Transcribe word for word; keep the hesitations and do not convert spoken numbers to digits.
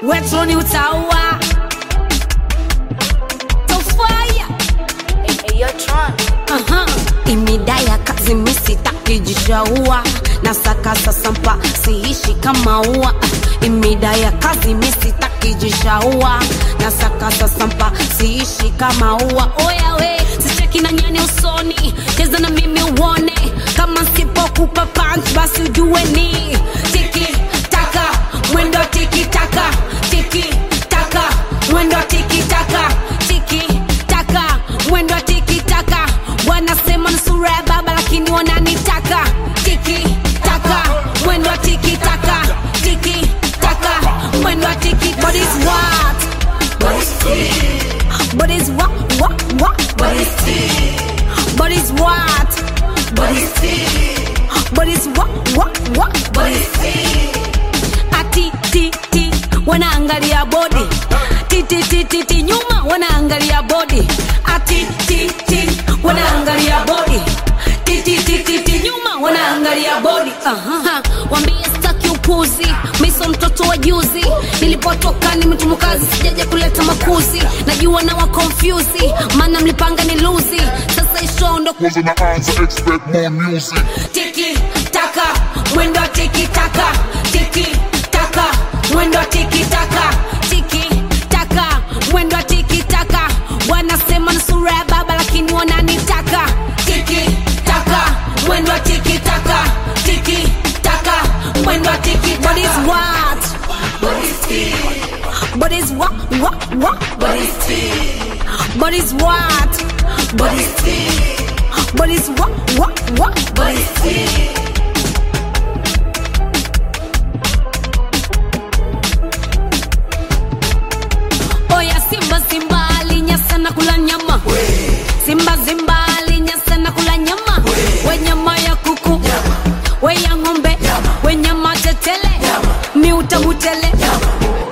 Wetroni utaua Tofaya. Hey, hey, yo, Tron. Aha, imidaya kazi misitaki jishaua. Nasaka sasa mpa siishi kama ua. Imidaya kazi misitaki jishaua. Nasaka sasa mpa siishi kama ua. Oya we, sicheki na nyani usoni. Cheza na mimi uone. Kama sipo kupa punch basi ujue ni tiki taka, mwendo tiki taka. Tiki taka, mwendo tiki taka. Tiki taka, mwendo tiki taka. Wanasema nusura ya baba lakini wananitaka. Tiki taka, mwendo tiki taka. Tiki taka, mwendo tiki. But it's what? But it's tea. But it's what? What? What? But it's tea. But it's what? But it's tea. But it's what? What? What? But it's tea. Ati ti ti wanaangalia body. Ti ti ti ti ti nyuma wanaangalia body. Ati ti ti wanaangalia body. Ti ti ti ti ti nyuma wanaangalia body. Aha, wambie staki upuzi. Miso mtoto wa juzi. Nilipotoka ni mtu mkazi sijaje kuleta makuzi. Najua na wa confuse. Maana mlipanga ni luzi. Sasa isho ndo Cause in the hands I expect more music. Tiki taka, mwendo tiki taka. Tiki taka, mwendo tiki taka. Tiki taka, mwendo tiki taka. Wanasema nusura ya baba lakini wananitaka. Tiki taka, mwendo tiki taka. Tiki taka, mwendo tiki taka. But it's what? But it's tea. But it's what? What? What? But it's tea. But it's what? But it's tea. But it's what? What? What? But it's tea. Oya simba simba alinyasa na kula nyama. Simba simba alinyasa na kula nyama. We nyama ya kuku, we ya ng'ombe, we nyama tetele, mi utabutele.